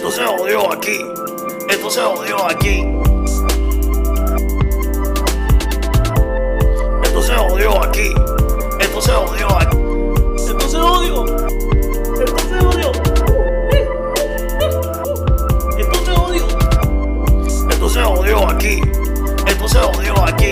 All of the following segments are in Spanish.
Esto se jodió aquí. Esto se jodió aquí. Esto se jodió aquí. Esto se jodió aquí. Esto se jodió. Esto se jodió. Esto se jodió. Esto se jodió aquí. Esto se jodió aquí.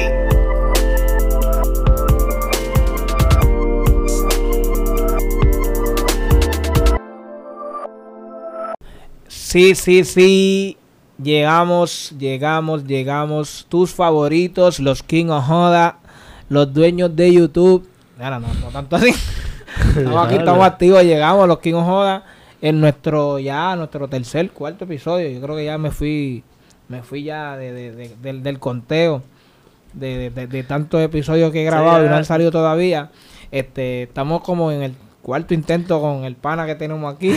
Sí. Llegamos. Tus favoritos, los King of Joda, los dueños de YouTube. Ahora no tanto así. Estamos activos, llegamos los King of Joda en nuestro cuarto episodio. Yo creo que ya me fui ya del conteo de tantos episodios que he grabado y no han salido todavía. Estamos como en el cuarto intento con el pana que tenemos aquí.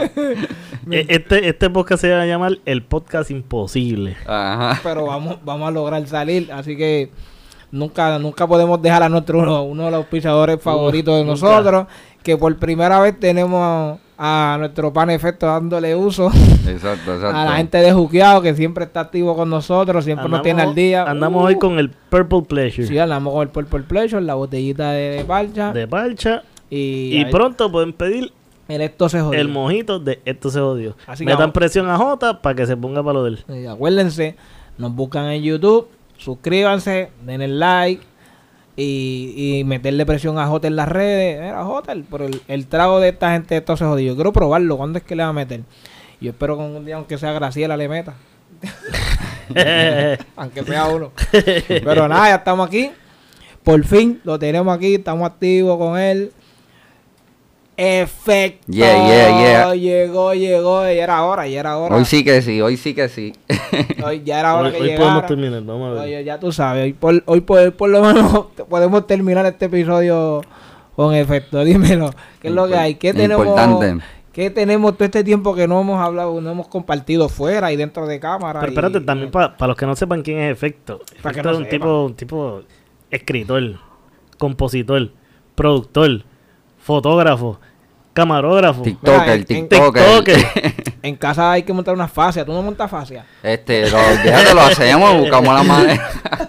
Este podcast se va a llamar El Podcast Imposible. Ajá. Pero vamos a lograr salir, así que nunca podemos dejar a uno de los auspiciadores favoritos de nosotros, que por primera vez tenemos a nuestro pana Efecto dándole uso. Exacto. A la gente de Juqueado, que siempre está activo con nosotros, siempre nos tiene al día. Andamos hoy con el Purple Pleasure. Sí, andamos con el Purple Pleasure, la botellita de parcha. Y pronto pueden pedir Esto se jodió. El mojito de Esto se jodió. Así que metan presión a Jota para que se ponga para lo de él. Acuérdense, nos buscan en YouTube, suscríbanse, denle like y meterle presión a Jota en las redes. Mira, Jota, el trago de esta gente de Esto se jodió. Yo quiero probarlo. ¿Cuándo es que le va a meter? Yo espero que un día, aunque sea Graciela, le meta. Aunque sea uno. Pero nada, ya estamos aquí. Por fin lo tenemos aquí. Estamos activos con él. Efecto. Yeah. Llegó. Ya era hora. Hoy sí que sí. Hoy ya era hora que hoy llegara. podemos terminar, vamos a ver. Oye, ya tú sabes. Hoy por lo menos podemos terminar este episodio con Efecto. Dímelo. ¿Qué es lo que hay? ¿Qué tenemos? Importante. ¿Qué tenemos todo este tiempo que no hemos hablado, no hemos compartido fuera y dentro de cámara? Pero espérate, también para los que no sepan quién es Efecto. Efecto es un tipo escritor, compositor, productor, fotógrafo, camarógrafo, TikToker. En casa hay que montar una fascia. ¿Tú no montas fascia? Déjate, lo hacemos, buscamos la manera.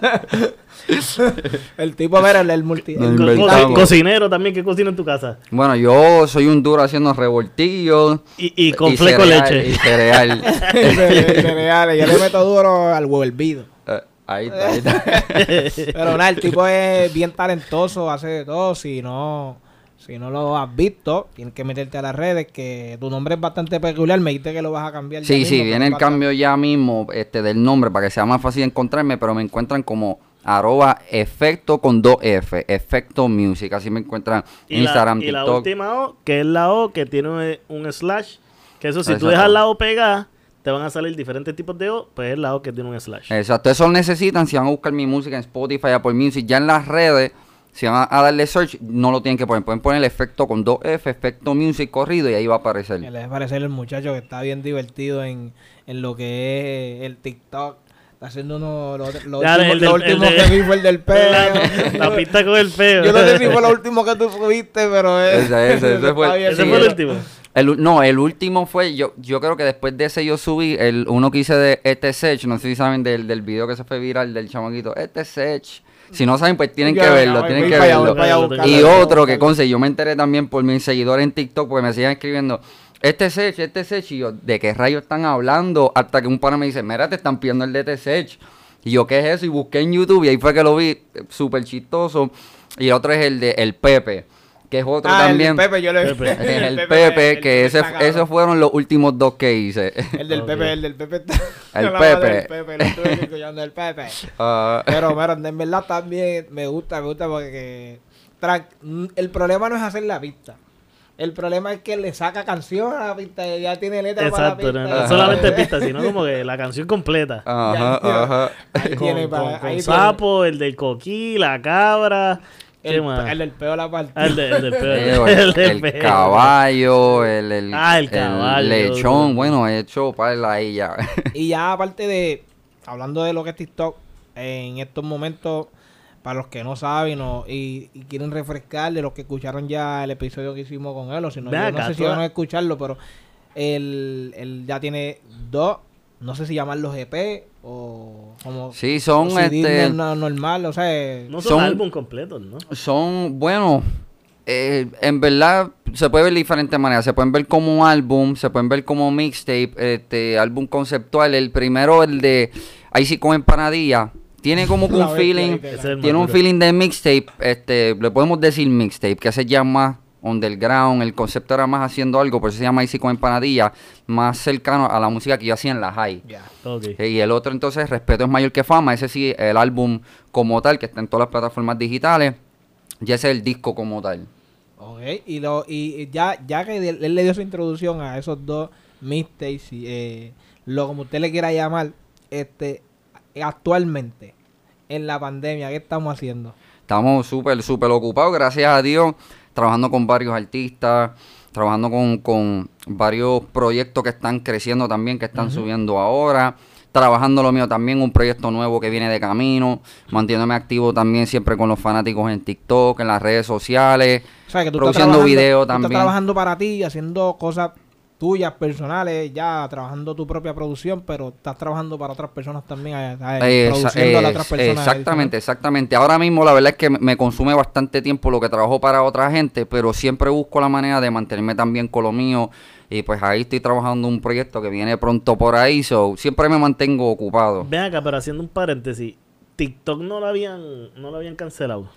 El tipo, mira, el multi... cocinero también, ¿qué cocina en tu casa? Bueno, yo soy un duro haciendo revoltillos. Y con fleco de leche. Y cereal. cereales. Yo le meto duro al huevo hervido. Ahí está. Pero nada, el tipo es bien talentoso, hace de todo. Si no lo has visto, tienes que meterte a las redes, que tu nombre es bastante peculiar. Me dijiste que lo vas a cambiar. Sí, viene el cambio ya mismo del nombre para que sea más fácil encontrarme, pero me encuentran como @efecto con 2F, Efecto Music. Así me encuentran Instagram, TikTok. Y TikTok. la última O, que es la O que tiene un slash, que eso si Exacto. tú dejas la O pegada, te van a salir diferentes tipos de O, pues es la O que tiene un slash. Exacto, eso necesitan si van a buscar mi música en Spotify, Apple Music, ya en las redes. Si van a darle search, no lo tienen que poner. Pueden poner el Efecto con 2F, Efecto Music corrido, y ahí va a aparecer. Le va a aparecer el muchacho que está bien divertido en lo que es el TikTok. Está haciendo lo último que vi fue el del peo. La pista con el peo. Yo no sé si fue lo último que tú subiste, pero ese fue el último. El último fue, yo creo que después de ese yo subí uno que hice de Sech, no sé si saben del video que se fue viral del chamaquito, Sech. Si no saben, pues tienen que verlo, Y otro que conseguí, yo me enteré también por mis seguidores en TikTok, porque me siguen escribiendo, Sech, y yo, ¿de qué rayos están hablando? Hasta que un pana me dice, mira, te están pidiendo el de Sech. Y yo, ¿qué es eso? Y busqué en YouTube y ahí fue que lo vi, súper chistoso. Y el otro es el de El Pepe, que es otro también. El Pepe, yo le vi. El Pepe, que esos fueron los últimos dos que hice. El del Pepe. El Pepe. Lo estuve escuchando el Pepe. Pero en verdad también me gusta porque el problema no es hacer la pista. El problema es que le saca canción a la pista y ya tiene letra para la pista. Exacto, no solamente pista, sino como que la canción completa. Ajá. Con sapo, el del coquí, la cabra. El del peo la parte. El del el caballo, el caballo, lechón. Bueno, he hecho para ahí ya. Y ya aparte de, hablando de lo que es TikTok, en estos momentos, para los que no saben y quieren refrescar, de los que escucharon ya el episodio que hicimos con él, o si no, yo no sé si van a escucharlo, pero él ya tiene 2, no sé si llamarlos EP o como Sí, son normal, o sea, no son álbum completos, ¿no? Son, bueno, en verdad se puede ver de diferentes maneras. Se pueden ver como álbum, se pueden ver como mixtape, álbum conceptual. El primero, el de Ahí sí con empanadilla, tiene como que un feeling, tiene un feeling de mixtape, le podemos decir mixtape, que se llama underground. El concepto era más haciendo algo, por eso se llama Ahí sí con empanadilla, más cercano a la música que yo hacía en la high. Y el otro entonces, Respeto es mayor que fama, ese sí, el álbum como tal, que está en todas las plataformas digitales, ya ese es el disco como tal. Ok, y ya que él le dio su introducción a esos 2 mixtapes, lo como usted le quiera llamar, actualmente, en la pandemia, ¿qué estamos haciendo? Estamos súper ocupados, gracias a Dios, trabajando con varios artistas, trabajando con varios proyectos que están creciendo también, que están subiendo ahora, trabajando lo mío también, un proyecto nuevo que viene de camino, manteniéndome activo también siempre con los fanáticos en TikTok, en las redes sociales, o sea, que tú produciendo videos también. Estás trabajando para ti, haciendo cosas tuyas, personales, ya trabajando tu propia producción, pero estás trabajando para otras personas también, produciendo a las otras personas. Exactamente. Ahora mismo la verdad es que me consume bastante tiempo lo que trabajo para otra gente, pero siempre busco la manera de mantenerme también con lo mío. Y pues ahí estoy trabajando un proyecto que viene pronto por ahí, siempre me mantengo ocupado. Ven acá, pero haciendo un paréntesis, TikTok no lo habían cancelado.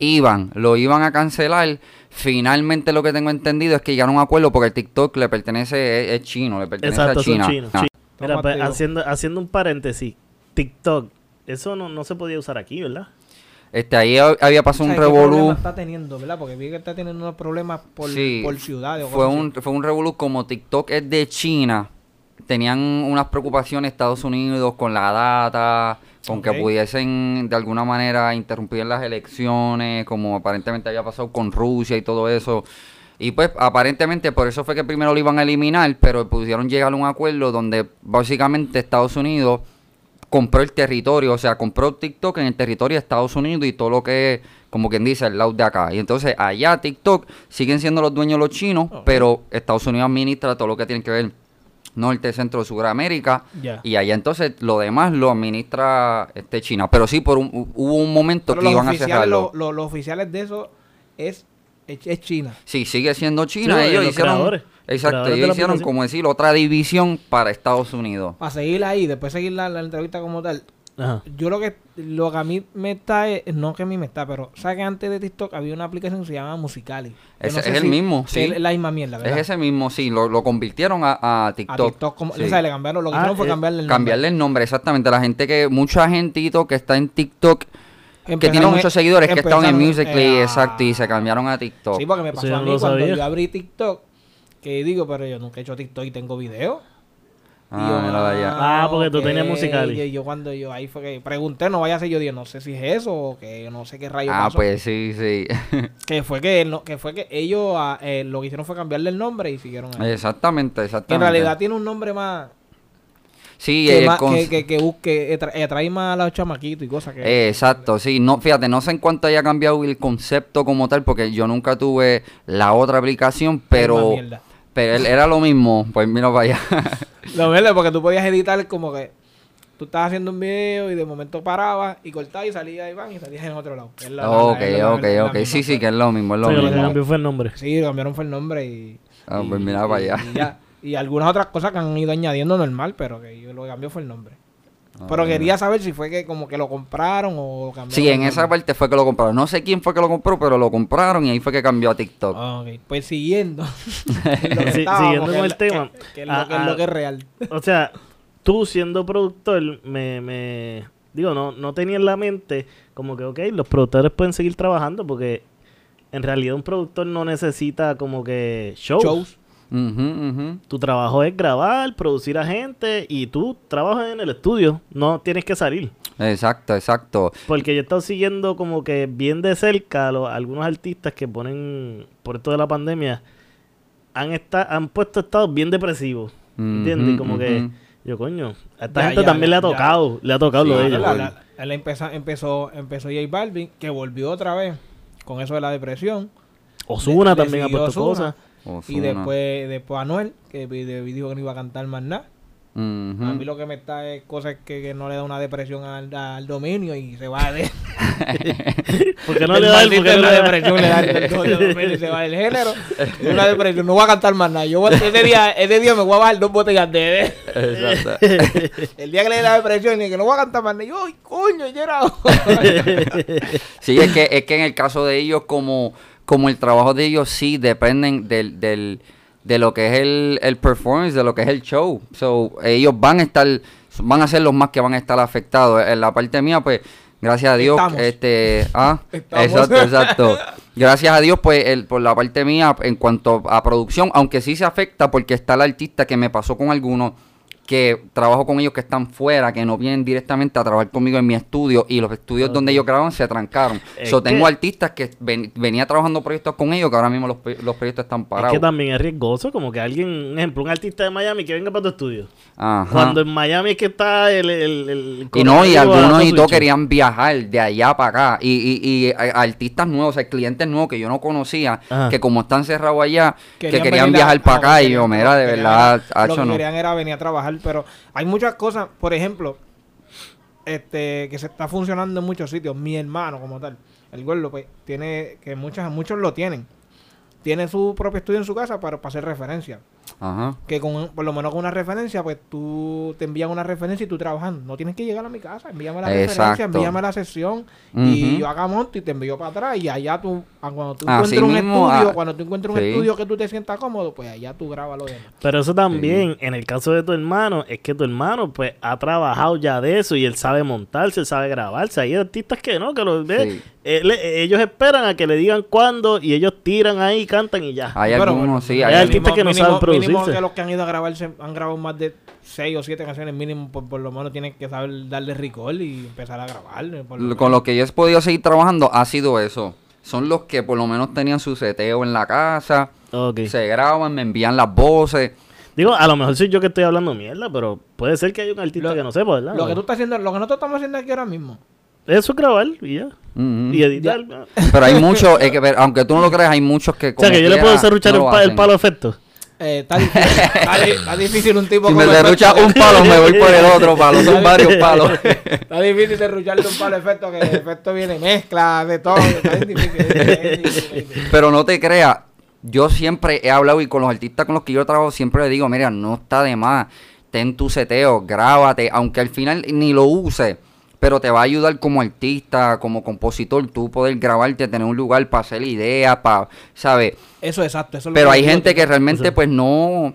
Lo iban a cancelar. Finalmente lo que tengo entendido es que llegaron a un acuerdo porque el TikTok le pertenece, es chino, le pertenece a China. Mira, pues, haciendo un paréntesis, TikTok, eso no se podía usar aquí, ¿verdad? Ahí había pasado un revolú. ¿Qué problema está teniendo, verdad? Porque vi que está teniendo unos problemas por ciudades. Fue un revolú, como TikTok es de China. Tenían unas preocupaciones Estados Unidos con la data, con que pudiesen de alguna manera interrumpir las elecciones, como aparentemente había pasado con Rusia y todo eso. Y pues aparentemente por eso fue que primero lo iban a eliminar, pero pudieron llegar a un acuerdo donde básicamente Estados Unidos compró el territorio, o sea, compró TikTok en el territorio de Estados Unidos y todo lo que es, como quien dice, el lado de acá. Y entonces allá TikTok siguen siendo los dueños los chinos, pero Estados Unidos administra todo lo que tiene que ver Norte, Centro, Suramérica, y allá entonces lo demás lo administra China. Pero sí, hubo un momento pero que iban a cerrarlo. Los oficiales de eso es China. Sí, sigue siendo China. Sí, ellos hicieron, exacto, ellos hicieron, como decir, otra división para Estados Unidos. Para seguir ahí, después seguir la entrevista como tal. Ajá. Yo lo que a mí me está, no que a mí me está, pero ¿sabes que antes de TikTok había una aplicación que se llama Musical.ly? Es el mismo, sí. Es la misma mierda, ¿verdad? Es ese mismo, sí, lo convirtieron a TikTok. A TikTok, como, sí. O sea, le cambiaron, lo que hicieron fue cambiarle el nombre. Cambiarle el nombre, exactamente. Mucha gentito que está en TikTok, que tiene muchos seguidores, que estaban en Musical.ly, exacto, y se cambiaron a TikTok. Sí, porque me pasó a mí cuando yo abrí TikTok, que digo, pero yo nunca he hecho TikTok y tengo video. Porque tú tenías Musical.ly. Y yo cuando ahí fue que pregunté, no vaya a ser, yo dije, no sé si es eso o que no sé qué rayo pasó. Pues sí. que fue que ellos lo que hicieron fue cambiarle el nombre y siguieron ahí. Exactamente. Que en realidad tiene un nombre más... Sí, que atrae más a los chamaquitos y cosas que... Exacto, sí. No, fíjate, no sé en cuánto haya cambiado el concepto como tal, porque yo nunca tuve la otra aplicación, pero era lo mismo. Pues mira para allá. Lo mismo, porque tú podías editar como que tú estabas haciendo un video y de momento parabas y cortabas y salías y salías en otro lado. Ok. Sí, que es lo mismo. Lo que cambió fue el nombre. Sí, lo cambiaron fue el nombre y... pues mira para allá. Y algunas otras cosas que han ido añadiendo normal, pero que lo que cambió fue el nombre. Pero quería saber si fue que como que lo compraron o cambiaron. Sí, en esa parte fue que lo compraron. No sé quién fue que lo compró, pero lo compraron y ahí fue que cambió a TikTok. Ok, pues siguiendo. Siguiendo con el tema. Que es lo que es real. O sea, tú siendo productor, digo, no tenía en la mente como que, los productores pueden seguir trabajando porque en realidad un productor no necesita como que shows. Tu trabajo es grabar, producir a gente y tú trabajas en el estudio, no tienes que salir. Exacto. Porque yo he estado siguiendo como que bien de cerca algunos artistas que ponen, por esto de la pandemia, han puesto estados bien depresivos, ¿entiendes? Y como que yo, coño, a esta gente también le ha tocado lo de ellos. Él empezó J Balvin, que volvió otra vez con eso de la depresión. Ozuna también ha puesto cosas. Y después Anuel, que dijo que no iba a cantar más nada. A mí lo que me está es cosas que no le da una depresión al dominio y se va de... porque no le da la depresión, le da el dominio y se va del género. Es una depresión, no voy a cantar más nada. Yo ese día me voy a bajar 2 botellas de... Exacto. El día que le dé la depresión y que no voy a cantar más nada. Yo, ¡ay, coño, Gerard! Sí, es que en el caso de ellos, como el trabajo de ellos sí dependen de lo que es el performance, de lo que es el show. So, ellos van a ser los más que van a estar afectados. En la parte mía, pues, gracias a Dios, Estamos. Exacto. Gracias a Dios, pues, por la parte mía, en cuanto a producción, aunque sí se afecta porque está el artista que me pasó con algunos que trabajo con ellos que están fuera, que no vienen directamente a trabajar conmigo en mi estudio, y los estudios donde ellos graban se trancaron. Tengo artistas que venía trabajando proyectos con ellos que ahora mismo los proyectos están parados. Es que también es riesgoso, como que alguien, un ejemplo, un artista de Miami que venga para tu estudio. Ajá. Cuando en Miami es que está el y no, y algunos y todos querían viajar de allá para acá. Y artistas nuevos, o sea, clientes nuevos que yo no conocía, que como están cerrados allá, que querían viajar para acá. Y yo, mira, de verdad, lo que querían era venir a trabajar. Pero hay muchas cosas, por ejemplo, que se está funcionando en muchos sitios. Mi hermano, como tal, el gordo, pues, tiene, que muchos lo tienen. Tiene su propio estudio en su casa para hacer referencia. Ajá. Que por lo menos con una referencia, pues tú te envían una referencia y tú trabajando. No tienes que llegar a mi casa, envíame la referencia, envíame la sesión y yo haga monto y te envío para atrás. Y allá tú, cuando tú encuentres un estudio, cuando tú encuentres un estudio que tú te sientas cómodo, pues allá tú grabas lo demás. Pero eso también, en el caso de tu hermano, es que tu hermano pues ha trabajado ya de eso y él sabe montarse, él sabe grabarse. Hay artistas que no, que los ve. Ellos esperan a que le digan cuándo y ellos tiran ahí, cantan y ya. Hay algunos, sí. Hay artistas que no saben producirse. Mínimo que los que han ido a grabarse han grabado más de 6 o 7 canciones mínimo, por lo menos tienen que saber darle record y empezar a grabar. Con lo que yo he podido seguir trabajando ha sido eso. Son los que por lo menos tenían su seteo en la casa, se graban, me envían las voces. Digo, a lo mejor soy yo que estoy hablando mierda, pero puede ser que haya un artista que no sepa, ¿verdad? Lo que tú estás haciendo, lo que nosotros estamos haciendo aquí ahora mismo. Eso es grabar y ya. Y editar. Ya. Pero hay muchos, aunque tú no lo creas, hay muchos que... O sea, que yo le puedo serruchar el palo de efecto. Está difícil un tipo... Si me derrucha un palo, me voy por el otro palo. Son varios palos. Está difícil derrucharle un palo de efecto, que el efecto viene mezcla de todo. Está difícil. Pero no te creas. Yo siempre he hablado y con los artistas con los que yo trabajo siempre les digo, mira, no está de más. Ten tu seteo, grábate. Aunque al final ni lo uses. Pero te va a ayudar como artista, como compositor, tú poder grabarte, tener un lugar para hacer ideas, para, ¿sabes? Eso es exacto. Eso es pero hay gente que realmente pues no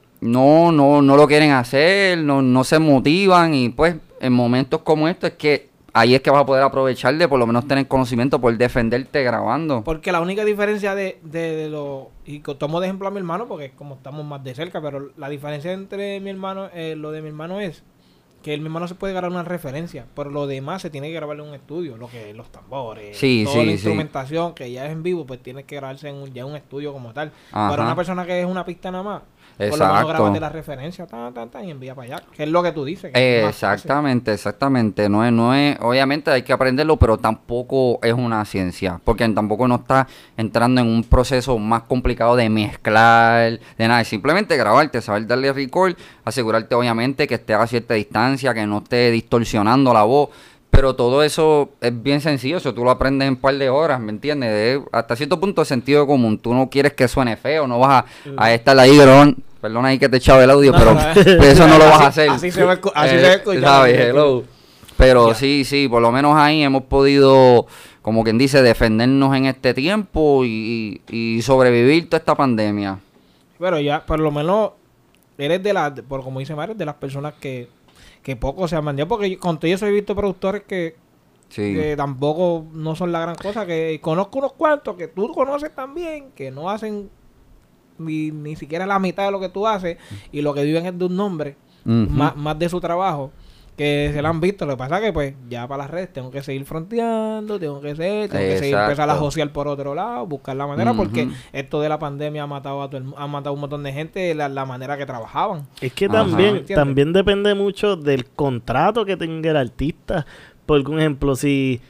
lo quieren hacer, no se motivan y pues en momentos como estos es que ahí es que vas a poder aprovechar de por lo menos tener conocimiento, por defenderte grabando. Porque la única diferencia de lo... Y tomo de ejemplo a mi hermano porque como estamos más de cerca, pero la diferencia entre mi hermano, lo de mi hermano es que el mismo no se puede grabar una referencia, pero lo demás se tiene que grabar en un estudio, lo que es los tambores, toda la instrumentación que ya es en vivo, pues tiene que grabarse en un estudio como tal. Ajá. Para una persona que es una pista nada más, exacto, por lo menos grábate la referencia, y envía para allá, que es lo que tú dices. Que exactamente. No es, obviamente hay que aprenderlo, pero tampoco es una ciencia, porque tampoco no está entrando en un proceso más complicado de mezclar, de nada, simplemente grabarte, saber darle record, asegurarte obviamente que esté a cierta distancia, que no esté distorsionando la voz. Pero todo eso es bien sencillo, eso tú lo aprendes en un par de horas, ¿me entiendes? Hasta cierto punto de sentido común. Tú no quieres que suene feo, no vas a estar ahí, perdona ahí que te he echado el audio, pero eso no lo vas a hacer. Así se escucha. ¿Sabes? Hello. Pero sí, por lo menos ahí hemos podido, como quien dice, defendernos en este tiempo y sobrevivir toda esta pandemia. Pero ya, por lo menos, eres por como dice Mario, de las personas que poco se han mandado, porque con todo eso he visto productores que tampoco no son la gran cosa, que conozco unos cuantos que tú conoces también, que no hacen ni siquiera la mitad de lo que tú haces y lo que viven es de un nombre, más de su trabajo, que se lo han visto. Lo que pasa es que pues ya para las redes tengo que seguir fronteando, tengo que seguir empezar a josear por otro lado, buscar la manera, porque esto de la pandemia ha matado a un montón de gente la manera que trabajaban. Es que también depende mucho del contrato que tenga el artista. Por ejemplo, si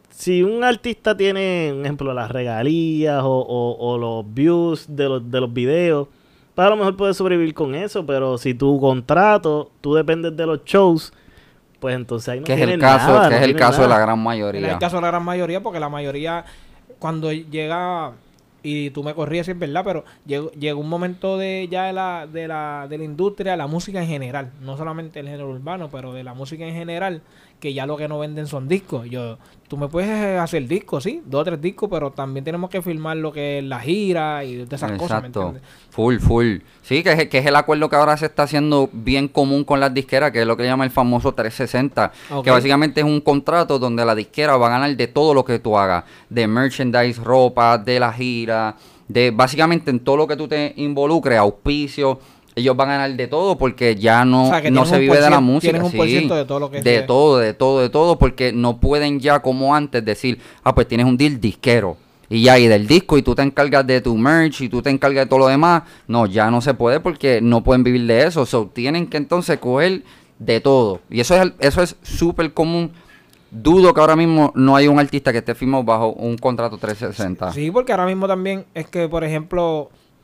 si un artista tiene, por ejemplo, las regalías o los views de los videos, pues a lo mejor puedes sobrevivir con eso, pero si tu contrato, tú dependes de los shows, pues entonces ahí no Que es tienes el caso, nada, que no es el tienes caso de la nada. gran En mayoría. el caso de la gran mayoría, porque la mayoría, cuando llega, y tú me corrías si es verdad, pero llegó un momento de ya de la industria, la música en general, no solamente el género urbano, pero de la música en general, que ya lo que no venden son discos. Tú me puedes hacer discos, sí, 2 o 3 discos, pero también tenemos que filmar lo que es la gira y de esas cosas, ¿me Exacto. entiendes? Full. Sí, que es el acuerdo que ahora se está haciendo bien común con las disqueras, que es lo que llama el famoso 360, Ok. que básicamente es un contrato donde la disquera va a ganar de todo lo que tú hagas, de merchandise, ropa, de la gira, de básicamente en todo lo que tú te involucres, auspicio. Ellos van a ganar de todo porque ya no, O sea, que no tienen se un vive de la porcien- música. tienen un sí. porciento de todo lo que De se- todo, porque no pueden ya como antes decir, pues tienes un deal disquero. Y ya, y del disco, y tú te encargas de tu merch, y tú te encargas de todo lo demás. No, ya no se puede porque no pueden vivir de eso. So, tienen que entonces coger de todo. Y eso es súper común. Dudo que ahora mismo no hay un artista que esté firmado bajo un contrato 360. Sí, porque ahora mismo también es que, por ejemplo,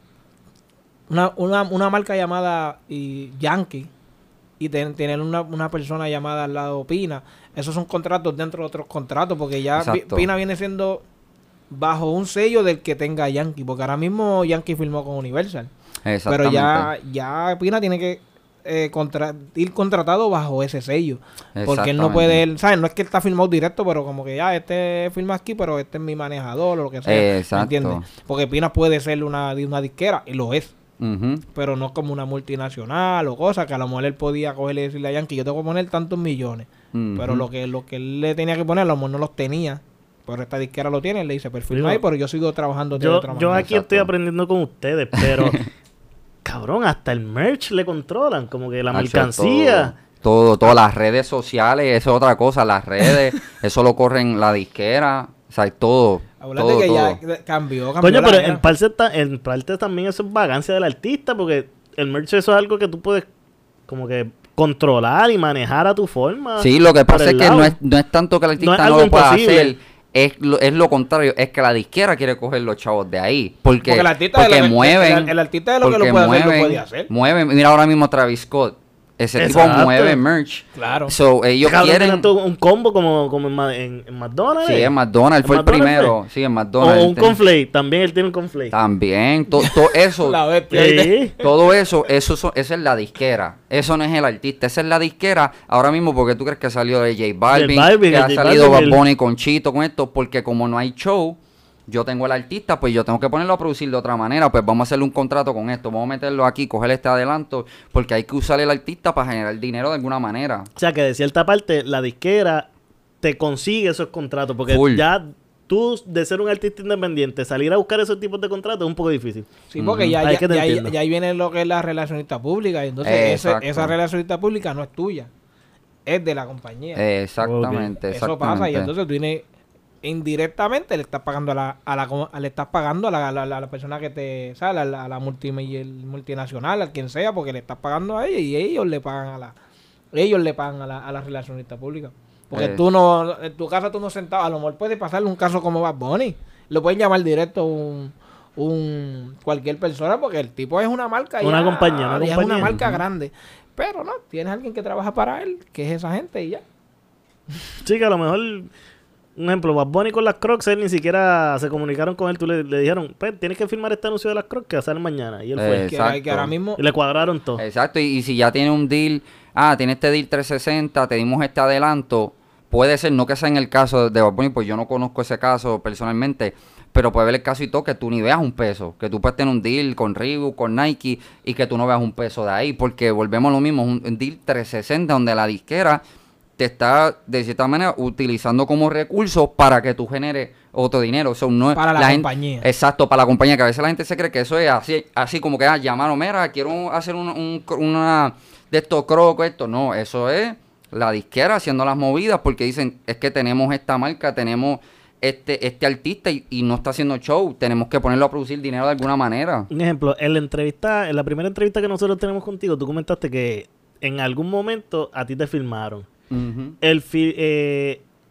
una marca llamada Yankee y tener una persona llamada al lado Pina, esos son contratos dentro de otros contratos, porque ya Exacto. Pina viene siendo bajo un sello del que tenga Yankee, porque ahora mismo Yankee firmó con Universal, pero Exactamente. ya Pina tiene que ir contratado bajo ese sello, porque él no Exactamente. puede, ¿sabes? No es que él está firmado directo, pero como que ya este firma aquí, pero este es mi manejador o lo que sea, ¿me Exacto. entiendes? Porque Pina puede ser una disquera, y lo es, Ujú. pero no como una multinacional o cosa que a lo mejor él podía cogerle y decirle a Yankee, yo te voy a poner tantos millones, pero Ujú. lo que él le tenía que poner, a lo mejor no los tenía, pero esta disquera lo tiene, él le dice, perfil Digo, ahí, pero yo sigo trabajando de Yo otra manera. aquí estoy Exacto. aprendiendo con ustedes, pero cabrón, hasta el merch le controlan, como que la Hacho, mercancía. Todas las redes sociales, eso es otra cosa, las redes, eso lo corren la disquera, o sea, todo. Hablando todo, de que todo. ya cambió Coño, la pero era. en parte también eso es vagancia del artista, porque el merch eso es algo que tú puedes como que controlar y manejar a tu forma. Sí, lo que por pasa es el que lado. no es tanto que el No es artista no, algo lo pueda imposible. hacer, es lo contrario, es que la disquera quiere coger los chavos de ahí, porque Porque el artista porque de lo que- mueven, el artista de lo que porque lo puede hacer, lo puede hacer. mueven. Mira ahora mismo Travis Scott, ese Exacto. tipo mueve merch, Claro. so ellos Cabrón, quieren, tiene tú un combo como en McDonald's. sí, en McDonald's, ¿En fue el McDonald's primero, fue? sí, en O McDonald's, un conflate, también él tiene un conflate. también, todo eso, La bestia. Sí. todo eso, esa es la disquera. Eso no es el artista, esa es la disquera. Ahora mismo, porque tú crees que salió de J Balvin, Balvin, que el ha J salido Balvin, Bad Bunny con Chito, con esto, porque como no hay show, yo tengo el artista, pues yo tengo que ponerlo a producir de otra manera. Pues vamos a hacerle un contrato con esto, vamos a meterlo aquí, coger este adelanto, porque hay que usar el artista para generar dinero de alguna manera. O sea que de cierta parte la disquera te consigue esos contratos, porque Full. ya tú de ser un artista independiente, salir a buscar esos tipos de contratos es un poco difícil. Sí, porque Ujú. ya, Ahí ya, que te ya ahí- entiendo. ya ahí viene lo que es la relacionista pública. Y entonces Exacto. esa relacionista pública no es tuya, es de la compañía. Exactamente, Eso exactamente. pasa y entonces tú tienes indirectamente le estás pagando le estás pagando a la persona que te sale, a la multinacional, al quien sea, porque le estás pagando a ella y ellos le pagan a la relacionista pública. Porque tú no, en tu casa tú no sentado, a lo mejor puede pasarle un caso como Bad Bunny. Lo pueden llamar directo cualquier persona porque el tipo es una marca. Una ya, compañía, una ya es compañía. una marca grande. Pero no, tienes alguien que trabaja para él, que es esa gente y ya. Sí, que a lo mejor, un ejemplo, Bad Bunny con las Crocs, él ni siquiera se comunicaron con él, tú le dijeron, pues tienes que firmar este anuncio de las Crocs que va a salir mañana. Y él fue. Exacto. Que ahora mismo Y le cuadraron todo. Exacto, y si ya tiene un deal, tiene este deal 360, te dimos este adelanto, puede ser, no que sea en el caso de Bad Bunny, pues yo no conozco ese caso personalmente, pero puede haber el caso y todo que tú ni veas un peso, que tú puedes tener un deal con Reebok, con Nike, y que tú no veas un peso de ahí, porque volvemos a lo mismo, es un deal 360 donde la disquera te está, de cierta manera, utilizando como recurso para que tú generes otro dinero. O sea, no es Para la gente- compañía. Exacto, para la compañía, que a veces la gente se cree que eso es así como que llamaron, mira, quiero hacer una de estos crocos, esto. No, eso es la disquera haciendo las movidas porque dicen, es que tenemos esta marca, tenemos este artista y no está haciendo show, tenemos que ponerlo a producir dinero de alguna manera. Un ejemplo, en la primera entrevista que nosotros tenemos contigo, tú comentaste que en algún momento a ti te filmaron. Ujú.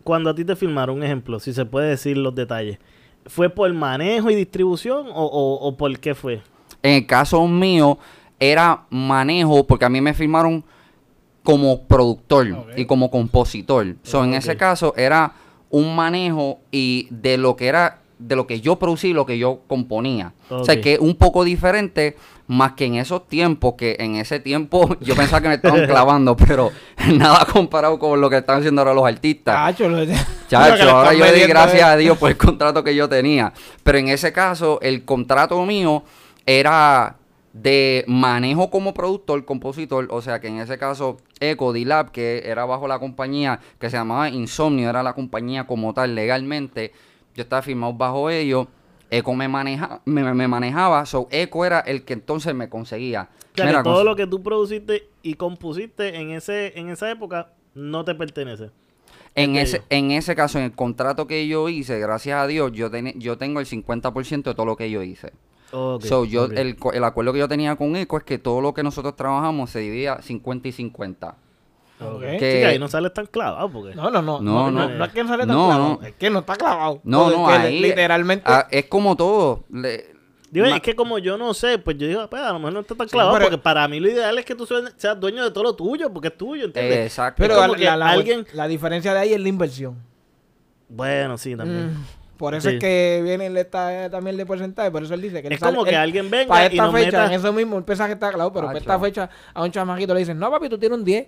cuando a ti te filmaron, un ejemplo, si se puede decir los detalles, ¿fue por manejo y distribución o por qué fue? En el caso mío, era manejo, porque a mí me firmaron como productor y como compositor. En ese caso, era un manejo y de lo que yo producí, lo que yo componía. O sea, que es un poco diferente, más que en esos tiempos, que en ese tiempo yo pensaba que me estaban clavando, pero nada comparado con lo que están haciendo ahora los artistas. Chacho, ahora yo di gracias a Dios por el contrato que yo tenía. Pero en ese caso, el contrato mío era de manejo como productor, compositor, o sea que en ese caso Eco D-Lab, que era bajo la compañía que se llamaba Insomnio, era la compañía como tal legalmente, yo estaba firmado bajo ellos, Eco me manejaba, Eco era el que entonces me conseguía. Claro, mira, todo lo que tú produciste y compusiste en esa época no te pertenece. En ese caso, en el contrato que yo hice, gracias a Dios, yo tengo el 50% de todo lo que yo hice. El acuerdo que yo tenía con Eco es que todo lo que nosotros trabajamos se dividía 50 y 50. Que sí, ahí no sale tan clavado. Porque... No es que no sale tan clavado, es que no está clavado. Ahí literalmente... es como todo. Es que como yo no sé, pues yo digo, pues a lo mejor no está tan clavado, porque para mí lo ideal es que tú seas dueño de todo lo tuyo, porque es tuyo, ¿entiendes? Exacto. Pero la diferencia de ahí es la inversión. Bueno, sí, también. Por eso es que viene también de porcentaje, por eso él dice que es como que alguien venga para esta y nos fecha, meta... en eso mismo, él piensa que está claro, pero para esta fecha a un chamaquito le dicen, no papi, tú tienes un 10.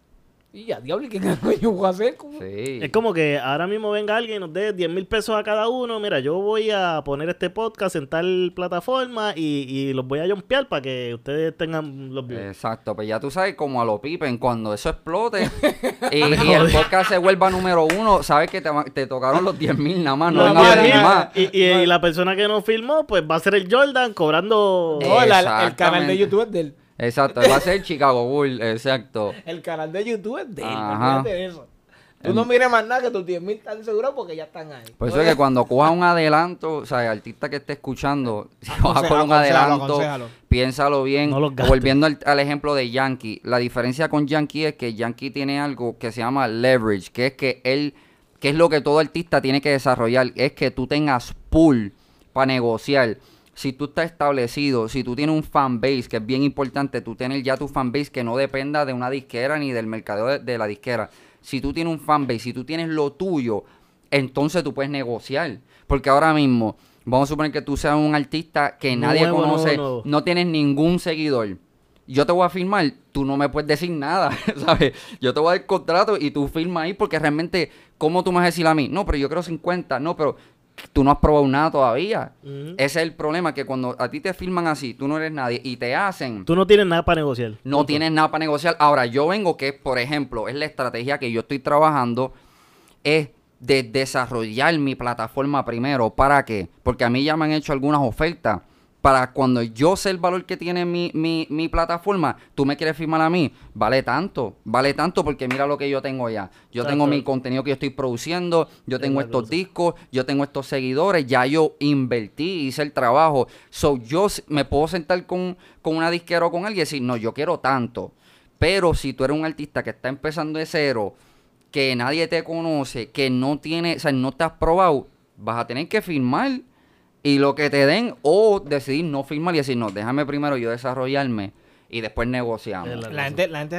Y ya, diablo, ¿y qué yo voy a hacer? Sí. Es como que ahora mismo venga alguien y nos dé 10,000 pesos a cada uno. Mira, yo voy a poner este podcast en tal plataforma y los voy a jumpear para que ustedes tengan los views. Exacto, pues ya tú sabes, como a lo Pippen, cuando eso explote y el podcast se vuelva número 1, sabes que te tocaron los 10,000 nada más, no venga a venir más. Y la persona que nos filmó, pues va a ser el Jordan cobrando... el canal de YouTube es de él. Exacto, va a ser Chicago Bull, exacto. El canal de YouTube es de él, Ajá. de eso. Tú no mires más nada, que tus 10,000 están seguros porque ya están ahí. Por eso es que cuando cojas un adelanto, o sea, el artista que esté escuchando, si vas a coger un adelanto, piénsalo bien. No volviendo al ejemplo de Yankee, la diferencia con Yankee es que Yankee tiene algo que se llama leverage, que es que que es lo que todo artista tiene que desarrollar, es que tú tengas pool para negociar. Si tú estás establecido, si tú tienes un fanbase, que es bien importante, tú tienes ya tu fanbase que no dependa de una disquera ni del mercadeo de la disquera. Si tú tienes un fanbase, si tú tienes lo tuyo, entonces tú puedes negociar. Porque ahora mismo, vamos a suponer que tú seas un artista que nadie conoce, no tienes ningún seguidor. Yo te voy a firmar, tú no me puedes decir nada, ¿sabes? Yo te voy a dar el contrato y tú firmas ahí porque realmente, ¿cómo tú me vas a decir a mí? No, pero yo quiero 50, no, pero... Tú no has probado nada todavía. Ese es el problema, que cuando a ti te firman así, tú no eres nadie y te hacen... Tú no tienes nada para negociar. No tienes nada para negociar. Ahora, yo vengo que, por ejemplo, es la estrategia que yo estoy trabajando, es de desarrollar mi plataforma primero. ¿Para qué? Porque a mí ya me han hecho algunas ofertas. Para cuando yo sé el valor que tiene mi plataforma, tú me quieres firmar a mí, vale tanto porque mira lo que yo tengo ya. Yo tengo mi contenido que yo estoy produciendo, yo tengo estos discos, yo tengo estos seguidores, ya yo invertí, hice el trabajo. Yo me puedo sentar con una disquera o con alguien y decir, no, yo quiero tanto. Pero si tú eres un artista que está empezando de cero, que nadie te conoce, que no tiene, o sea, no te has probado, vas a tener que firmar. Y lo que te den, o decidir no firmar y decir, no, déjame primero yo desarrollarme y después negociamos. La gente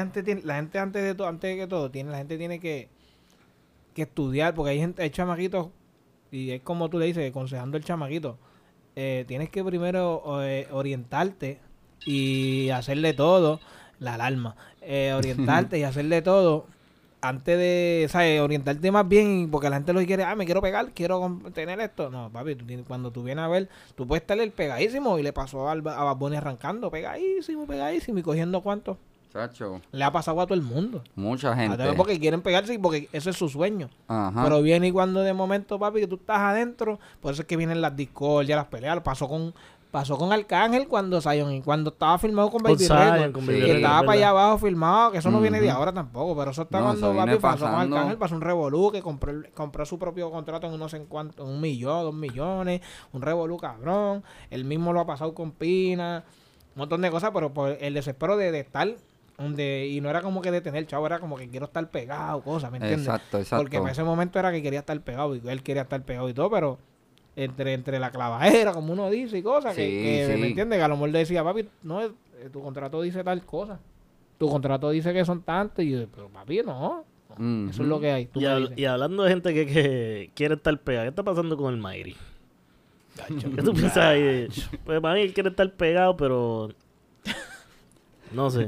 tiene que estudiar, porque hay chamaquitos, y es como tú le dices, aconsejando al chamaquito, tienes que primero orientarte y hacerle todo, la alarma, orientarte y hacerle todo. Antes de, ¿sabes? Orientarte más bien, porque la gente lo que quiere, me quiero pegar, quiero tener esto. No, papi, cuando tú vienes a ver, tú puedes estar el pegadísimo, y le pasó a Bad Bunny arrancando, pegadísimo, y cogiendo cuánto. Chacho. Le ha pasado a todo el mundo. Mucha gente. Porque quieren pegarse y porque ese es su sueño. Ajá. Pero viene y cuando de momento, papi, que tú estás adentro, por eso es que vienen las discordias, las peleas. Pasó con Arcángel cuando estaba filmado con Baby Records, que estaba para allá abajo filmado, que eso no viene de ahora tampoco, pero eso está cuando papi pasó con Arcángel, pasó un revolú, que compró su propio contrato en no sé en cuánto, 1 millón, 2 millones, un revolú cabrón. Él mismo lo ha pasado con Pina, un montón de cosas, pero por el desespero de estar y no era como que detener, chavo, era como que quiero estar pegado, cosas, ¿me entiendes? Exacto. Porque en ese momento era que quería estar pegado, y él quería estar pegado y todo, pero entre la clavajera, como uno dice, y cosas, que ¿me entiendes? Que a lo mejor le decía, papi, no, tu contrato dice tal cosa, tu contrato dice que son tantos, y yo, pero papi, no, eso es lo que hay. Y hablando de gente que quiere estar pegada, ¿qué está pasando con el Mayri? ¿Qué tú piensas ahí? Pues para mí él quiere estar pegado, pero no sé.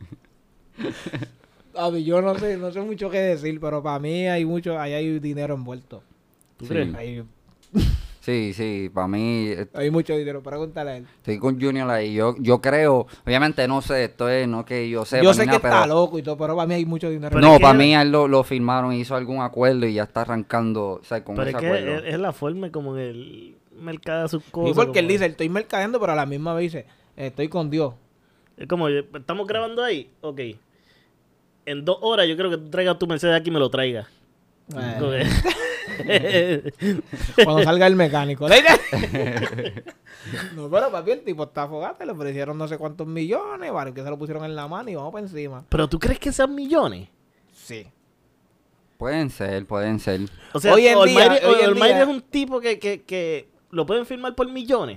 Papi, yo no sé mucho qué decir, pero para mí ahí hay dinero envuelto. ¿Tú crees? Sí, para mí... Hay mucho dinero, pregúntale a él. Estoy con Junior ahí. Yo creo, obviamente no sé, esto es, no que yo sepa. Yo sé ni que nada, está loco y todo, pero para mí hay mucho dinero. Pero no, es que para mí a él lo firmaron, hizo algún acuerdo y ya está arrancando, o sea, con Pero ese es acuerdo. que es la forma como él mercada sus cosas. Y porque él como- dice, estoy mercadeando, pero a la misma vez dice, estoy con Dios. Es como, estamos grabando ahí, ok. En 2 horas yo creo que tú traigas tu Mercedes aquí y me lo traigas. Cuando salga el mecánico. No, pero papi, el tipo está afogado, le ofrecieron no sé cuántos millones, vale, que se lo pusieron en la mano y vamos para encima. Pero tú crees que sean millones? Sí. Pueden ser. O sea, Hoy en día- hoy en Olmairi día- es un tipo que lo pueden firmar por millones.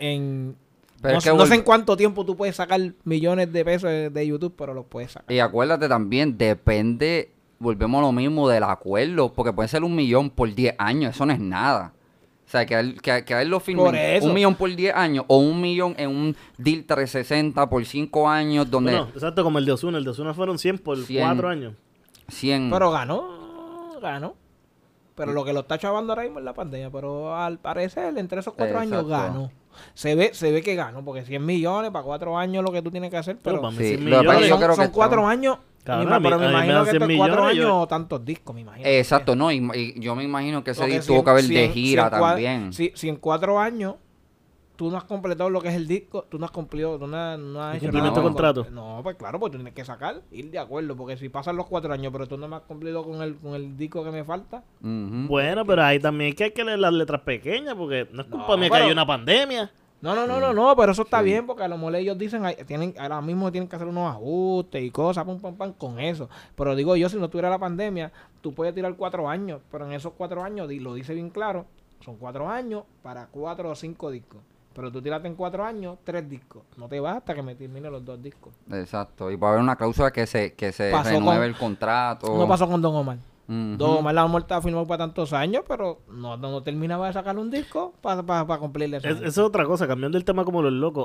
Pero No, es que no sé en cuánto tiempo tú puedes sacar millones de pesos de YouTube, pero los puedes sacar. Y acuérdate también, depende, volvemos a lo mismo del acuerdo, porque puede ser 1 millón por 10 años, eso no es nada. O sea, que a él lo firmen Por eso. 1 millón por 10 años o 1 millón en un deal 360 por 5 años, donde Bueno, exacto, como el de Ozuna. El de Ozuna fueron 100 por 100. 4 años. 100... Pero ganó. Pero lo que lo está chavando ahora mismo es la pandemia. Pero al parecer, entre esos 4 años Exacto. ganó. Se ve que ganó, porque 100 millones para 4 años lo que tú tienes que hacer. Pero para mí Sí, 100 lo que pasa es que millones. yo creo son que 4 estamos- años. Cabrón, Pero me a mí me imagino dan que 100 estos 4 millones, años tantos discos, me imagino. Exacto, no, y yo me imagino que ese Porque deal si tuvo en- que haber si de en- gira si en cua- también. Si en 4 años tú no has completado lo que es el disco, tú no has cumplido, no has hecho cumplimiento nada. de contrato. No, pues claro, pues tú tienes que ir de acuerdo, porque si pasan los 4 años, pero tú no me has cumplido con el disco que me falta. Ujú. Bueno, pero ahí también hay que leer las letras pequeñas, porque no es culpa No, mía que pero- haya una pandemia. No, pero eso está Sí. bien, porque a lo mejor ellos dicen, ahora mismo tienen que hacer unos ajustes y cosas, pam, con eso. Pero digo yo, si no tuviera la pandemia, tú puedes tirar 4 años, pero en esos 4 años, lo dice bien claro, son 4 años para 4 o 5 discos. Pero tú tiraste en 4 años 3 discos. No te vas hasta que me termine los 2 discos. Exacto, y puede haber una cláusula que se Pasó renueve con- el contrato. No pasó con Don Omar. Ujú. Don Omar la estaba firmado para tantos años, pero no terminaba de sacar un disco para cumplirle eso. Eso es otra cosa, cambiando el tema como los locos.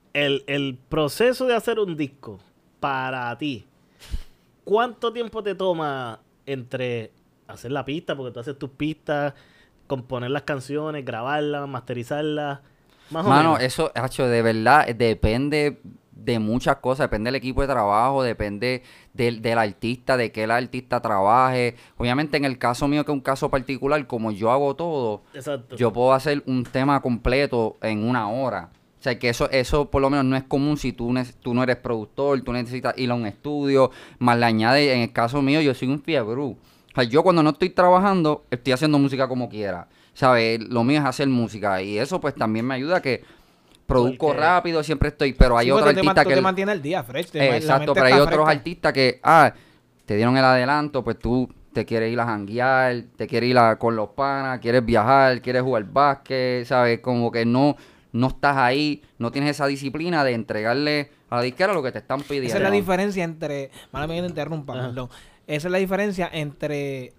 El proceso de hacer un disco para ti, ¿cuánto tiempo te toma entre hacer la pista, porque tú haces tus pistas, componer las canciones, grabarlas, masterizarlas? Más o Mano, menos. eso, hacho, de verdad, depende de muchas cosas. Depende del equipo de trabajo, depende del artista, de que el artista trabaje. Obviamente, en el caso mío, que es un caso particular, como yo hago todo, Exacto. yo puedo hacer un tema completo en 1 hora. O sea, que eso por lo menos no es común si tú no eres productor, tú necesitas ir a un estudio, más le añade, en el caso mío, yo soy un fiebrú. O sea, yo cuando no estoy trabajando, estoy haciendo música como quiera. ¿Sabes? Lo mío es hacer música y eso pues también me ayuda a que produzco Porque- rápido, siempre estoy, pero hay Sí, otros porque artistas tú que... te mantienes el día fresh. la Exacto, mente pero hay está otros fresca. artistas que, te dieron el adelanto, pues tú te quieres ir a janguear, te quieres ir con los panas, quieres viajar, quieres jugar básquet, ¿sabes? Como que no estás ahí, no tienes esa disciplina de entregarle a la disquera lo que te están pidiendo. Esa es la diferencia entre... Mala mía que te interrumpa, Ajá. perdón. Esa es la diferencia entre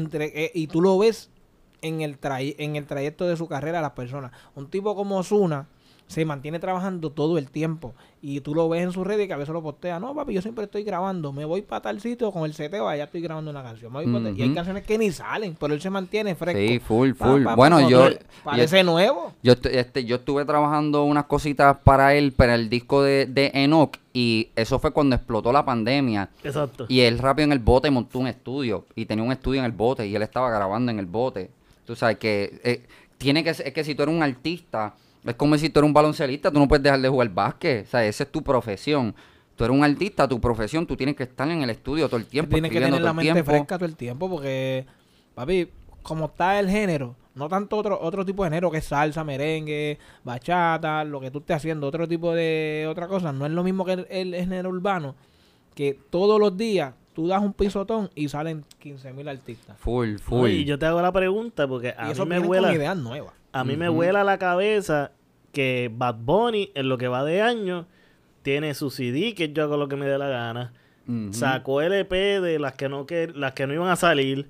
y tú lo ves en el trayecto de su carrera a las personas. Un tipo como Ozuna se mantiene trabajando todo el tiempo y tú lo ves en sus redes que a veces lo postea. No, papi, yo siempre estoy grabando. Me voy para tal sitio con el seteo, allá estoy grabando una canción. Me voy pa' tal- Y hay Ujú. canciones que ni salen, pero él se mantiene fresco. Sí, full. Pa, Bueno, cuando parece nuevo. yo estuve trabajando unas cositas para él, para el disco de Enoch, y eso fue cuando explotó la pandemia. Exacto. Y él rápido en el bote montó un estudio, y tenía un estudio en el bote, y él estaba grabando en el bote. Tú sabes que tiene que ser, es que si tú eres un artista, es como si tú eres un baloncelista, tú no puedes dejar de jugar básquet. O sea, esa es tu profesión. Tú eres un artista, tu profesión, tú tienes que estar en el estudio todo el tiempo, Tienes que escribiendo tener la todo el mente tiempo. fresca todo el tiempo porque, papi, como está el género, no tanto otro tipo de género que es salsa, merengue, bachata, lo que tú estés haciendo, otro tipo de otra cosa, no es lo mismo que el género urbano. que todos los días tú das un pisotón y salen 15,000 artistas. Full. Y yo te hago la pregunta porque a Y mí eso me viene vuela... con ideas nuevas. A mí me vuela la cabeza que Bad Bunny, en lo que va de año, tiene su CD, que yo hago lo que me dé la gana. Sacó LP de las que no iban a salir.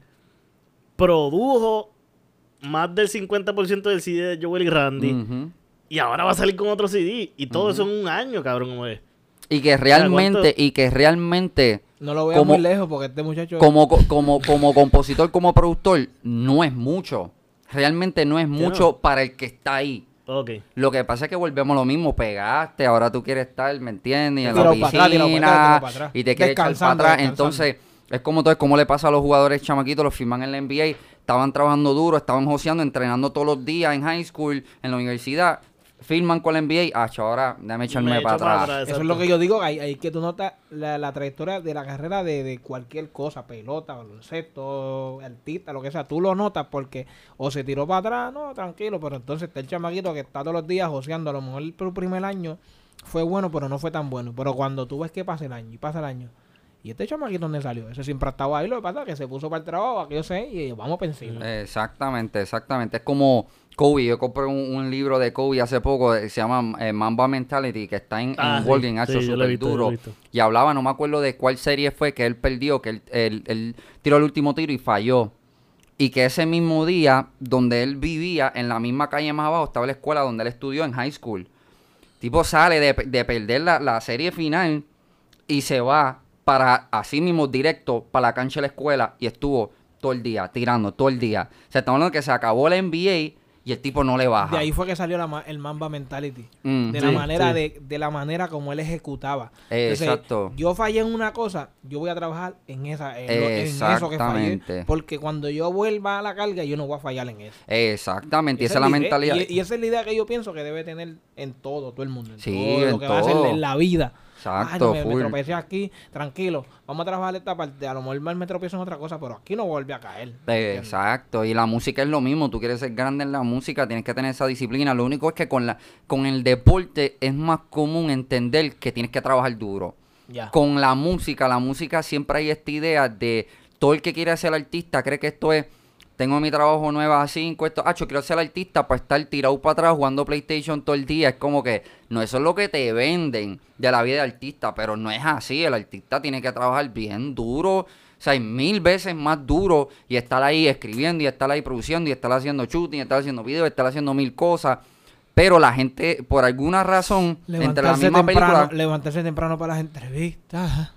Produjo más del 50% del CD de Joel y Randy. Y ahora va a salir con otro CD. Y todo eso en un año, cabrón, como es. Y que realmente No lo veo muy lejos porque este muchacho... como compositor, como productor, no es mucho. Realmente no es mucho para el que está ahí. Okay. Lo que pasa es que volvemos a lo mismo, pegaste, ahora tú quieres estar, ¿me entiendes? Y en la Tiro para oficina, atrás. y te quieres echar para atrás. Entonces, es como todo, es como le pasa a los jugadores chamaquitos, los firman en la NBA, estaban trabajando duro, estaban joseando, entrenando todos los días en high school, en la universidad, firman con la NBA, ahora déjame echarme para atrás. Eso es lo que yo digo, ahí que tú notas la trayectoria de la carrera de cualquier cosa, pelota, baloncesto, artista, lo que sea, tú lo notas porque o se tiró para atrás, no, tranquilo, pero entonces está el chamaquito que está todos los días joseando, a lo mejor el primer año fue bueno, pero no fue tan bueno, pero cuando tú ves que pasa el año, y este chamaquito, ¿dónde salió? Ese siempre ha estado ahí, lo que pasa es que se puso para el trabajo, aquí yo sé, y vamos para encima. Exactamente. Es como Kobe. Yo compré un libro de Kobe hace poco, se llama Mamba Mentality, que está en Walking, súper duro. Y hablaba, no me acuerdo de cuál serie fue, que él perdió, que él tiró el último tiro y falló. Y que ese mismo día, donde él vivía, en la misma calle más abajo, estaba la escuela donde él estudió en high school. Tipo sale de perder la serie final y se va para así mismo directo para la cancha de la escuela y estuvo todo el día tirando, todo el día. O sea, estamos hablando que se acabó la NBA y el tipo no le baja. De ahí fue que salió el Mamba Mentality. De la manera como él ejecutaba. Exacto. Entonces, yo fallé en una cosa, yo voy a trabajar en eso que fallé. Porque cuando yo vuelva a la carga, yo no voy a fallar en eso. Exactamente. Y esa es la mentalidad. Y esa es la idea que yo pienso que debe tener en todo el mundo. En sí, todo lo que va a hacer en la vida. Exacto, me tropecé aquí, tranquilo, vamos a trabajar esta parte, a lo mejor me tropiezo en otra cosa, pero aquí no vuelve a caer. Exacto, y la música es lo mismo, tú quieres ser grande en la música, tienes que tener esa disciplina, lo único es que con el deporte es más común entender que tienes que trabajar duro. Con la música siempre hay esta idea de todo el que quiere ser artista cree que esto es, tengo mi trabajo 9 a 5, yo quiero ser artista para estar tirado para atrás jugando PlayStation todo el día. Es como que, no, eso es lo que te venden de la vida de artista, pero no es así. El artista tiene que trabajar bien duro, o sea, hay 1000 veces más duro y estar ahí escribiendo y estar ahí produciendo y estar haciendo shooting, estar haciendo videos, estar haciendo 1000 cosas. Pero la gente, por alguna razón, entre la misma película... Levantarse temprano para las entrevistas.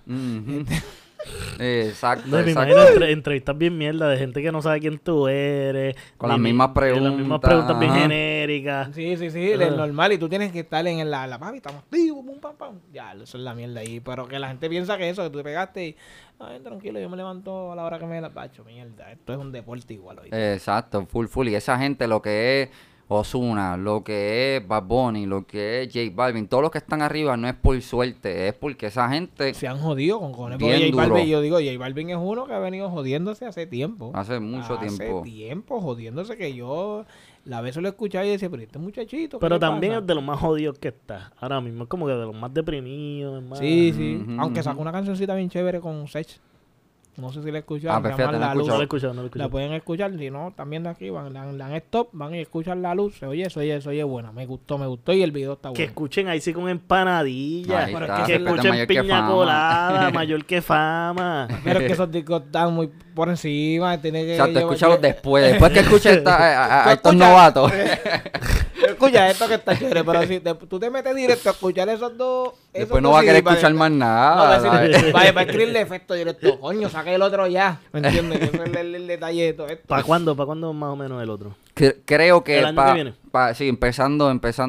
Exacto. No, me imagino entrevistas bien mierda de gente que no sabe quién tú eres. Con las mismas preguntas. Las mismas preguntas bien genéricas. Sí, es normal. Y tú tienes que estar en la papi, estamos activos, pum, pam, pam. Ya, eso es la mierda ahí. Pero que la gente piensa que eso, que tú te pegaste y, ay, tranquilo, yo me levanto a la hora que me la pacho. Mierda, esto es un deporte igual hoy. Exacto, full. Y esa gente, lo que es Ozuna, lo que es Bad Bunny, lo que es J Balvin, todos los que están arriba no es por suerte, es porque esa gente se han jodido con cojones. Bien duro. Yo digo, J Balvin es uno que ha venido jodiéndose hace tiempo. Hace mucho tiempo. Hace tiempo jodiéndose, que yo la vez lo escuchaba y decía, pero este muchachito, pero también es de los más jodidos que está ahora mismo, es como que de los más deprimidos. Más... Sí. Aunque sacó una cancioncita bien chévere con Sech. No sé si la escucharon. Perfecto, La Luz. No la escuchado. La pueden escuchar. Si no, también de aquí van, dan stop, van y escuchan La Luz. Se oye buena. Me gustó y el video está bueno. Que escuchen ahí sí con empanadillas. Que escuchen mayor piña colada, mayor que fama. Pero es que esos discos están muy por encima. Tiene que exacto, escúchalos después que escuches a estos novatos. Escucha esto que está chévere, pero si tú te metes directo a escuchar esos dos... Después no va a querer escuchar más nada. No, vaya, para escribirle efecto directo. Coño, saque el otro ya. ¿Me entiendes? Que eso es el detalle de todo esto. ¿Para cuándo más o menos el otro? Creo que el año que viene. Sí, empezando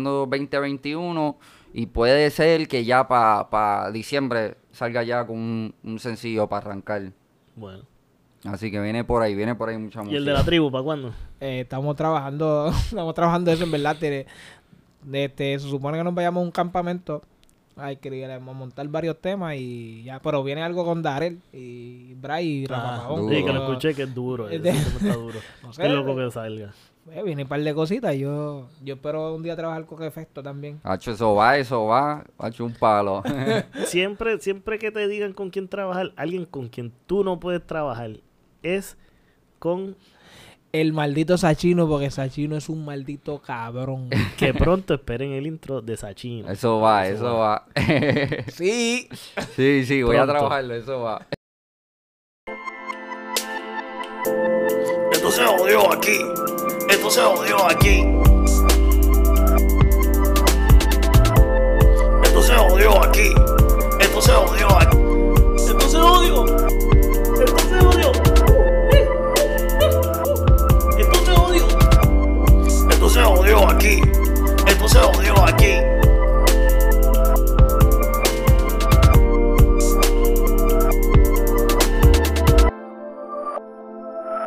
2021 y puede ser que ya para diciembre salga ya con un sencillo para arrancar. Bueno. Así que viene por ahí mucha música. ¿Y el de la tribu, para cuándo? Estamos trabajando eso en verdad. Se supone que nos vayamos a un campamento. Ay, queríamos montar varios temas y ya, pero viene algo con Darel y Bray y Rafa Pavón. Sí, que lo escuché que es duro. Ese tema está duro. No sé, qué loco que salga. Viene un par de cositas. Yo espero un día trabajar con efecto también. Hacho, eso va. Hacho, un palo. Siempre que te digan con quién trabajar, alguien con quien tú no puedes trabajar es con... El maldito Sachino, porque Sachino es un maldito cabrón. Que pronto esperen el intro de Sachino. Eso va. Sí. Sí, voy a Pronto. trabajarlo, eso va. Esto se jodió aquí. Esto se jodió aquí. Esto se jodió aquí. Esto se jodió aquí. Esto se jodió. Esto se jodió. Esto se jodió. Esto se jodió aquí. Esto se jodió aquí.